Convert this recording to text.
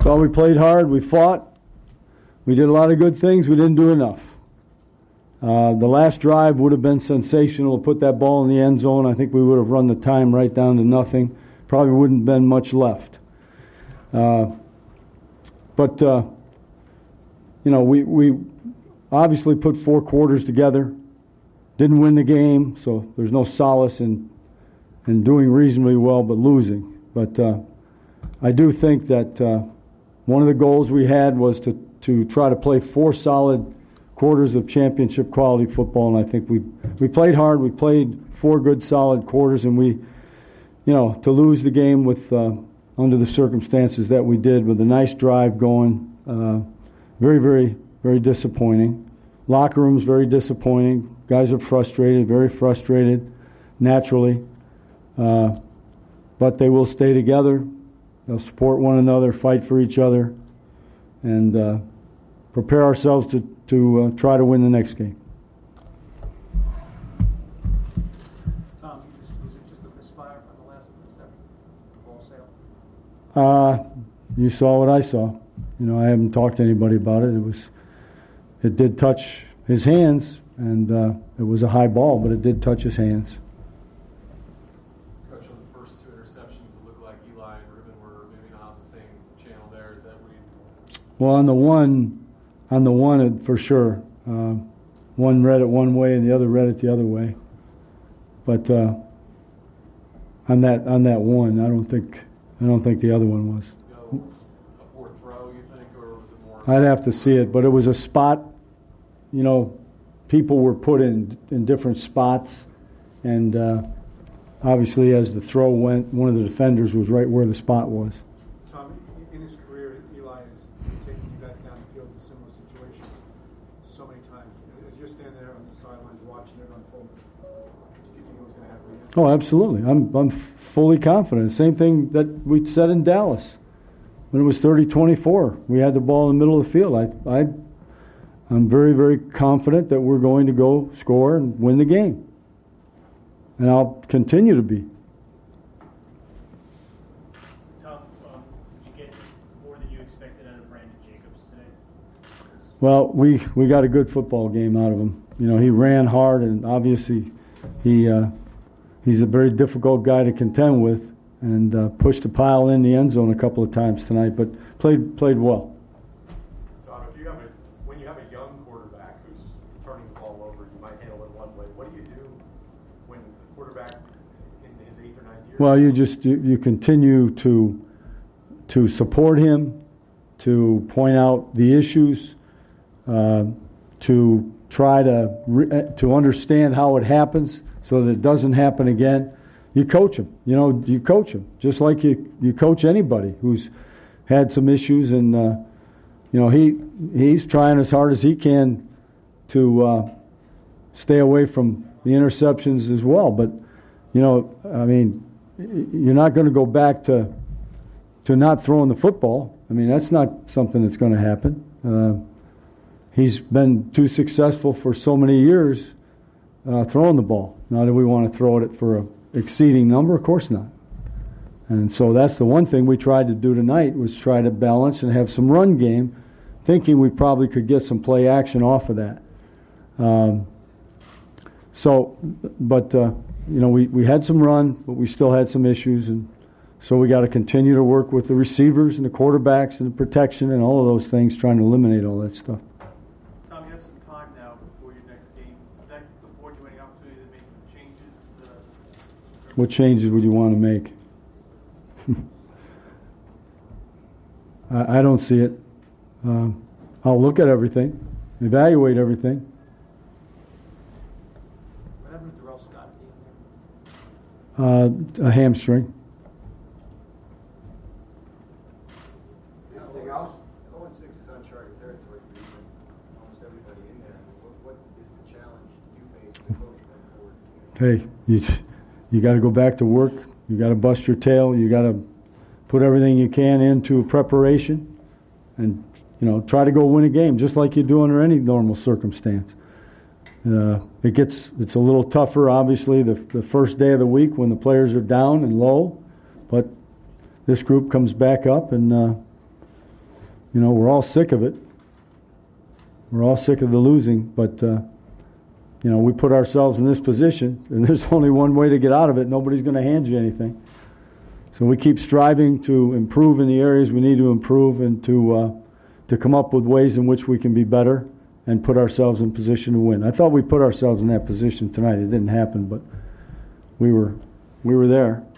Well, we played hard. We fought. We did a lot of good things. We didn't do enough. The last drive would have been sensational to put that ball in the end zone. I think we would have run the time right down to nothing. Probably wouldn't have been much left. But we obviously put 4 quarters together. Didn't win the game, so there's no solace in doing reasonably well but losing. But I do think that one of the goals we had was to try to play 4 solid quarters of championship quality football, and I think we played hard. We played 4 good solid quarters, and to lose the game with under the circumstances that we did with a nice drive going, very, very, very disappointing. Locker room's very disappointing. Guys are frustrated, very frustrated, naturally. But they will stay together. They'll support one another, fight for each other, and prepare ourselves to try to win the next game. Tom, was it just a misfire on the last interception? Ball sale? You saw what I saw. I haven't talked to anybody about it. It did touch his hands, and it was a high ball, but it did touch his hands. Coach, on the first 2 interceptions, it looked like Eli and Ruben were maybe not on the same channel there. Is that what you... Well, on the one for sure. One read it one way and the other read it the other way. But on that one, I don't think the other one was. A 4th throw, you think, or was it more? I'd have to see it, but it was a spot. People were put in different spots, and obviously as the throw went, one of the defenders was right where the spot was. Tom, in his career, Eli has taken you guys down the field in similar situations so many times. As you're standing there on the sidelines watching it unfold, do you think it was going to happen again? Oh, absolutely. I'm fully confident. Same thing that we said in Dallas when it was 30-24. We had the ball in the middle of the field. I'm very, very confident that we're going to go score and win the game. And I'll continue to be. Tom, did you get more than you expected out of Brandon Jacobs today? Well, we got a good football game out of him. He ran hard, and obviously he's a very difficult guy to contend with, and pushed a pile in the end zone a couple of times tonight, but played well. Tom, when you have a young quarterback who's turning the ball over, you might handle it one way. What do you do when the quarterback in his 8th or 9th year? Well, you continue to support him, to point out the issues, to try to understand how it happens so that it doesn't happen again. You coach him. You coach him just like you coach anybody who's had some issues, and he's trying as hard as he can to stay away from the interceptions as well. But you're not going to go back to not throwing the football. That's not something that's going to happen. He's been too successful for so many years throwing the ball. Now, do we want to throw it for an exceeding number? Of course not. And so that's the one thing we tried to do tonight, was try to balance and have some run game, thinking we probably could get some play action off of that. We had some run, but we still had some issues, and so we got to continue to work with the receivers and the quarterbacks and the protection and all of those things, trying to eliminate all that stuff. Tom, you have some time now before your next game. Does that afford you any opportunity to make changes? What changes would you want to make? I don't see it. I'll look at everything, evaluate everything. What happened to Darrell Scott? A hamstring. Anything else? 0-6 is uncharted territory for you, almost everybody in there. What is the challenge you face as a coach going forward? Hey, you got to go back to work. You got to bust your tail. You got to put everything you can into preparation, and try to go win a game just like you do under any normal circumstance. It's a little tougher, obviously, the first day of the week when the players are down and low, but this group comes back up, and You know, we're all sick of it. We're all sick of the losing, but you know, we put ourselves in this position, and there's only one way to get out of it. Nobody's going to hand you anything. So we keep striving to improve in the areas we need to improve, and to come up with ways in which we can be better and put ourselves in position to win. I thought we put ourselves in that position tonight. It didn't happen, but we were there.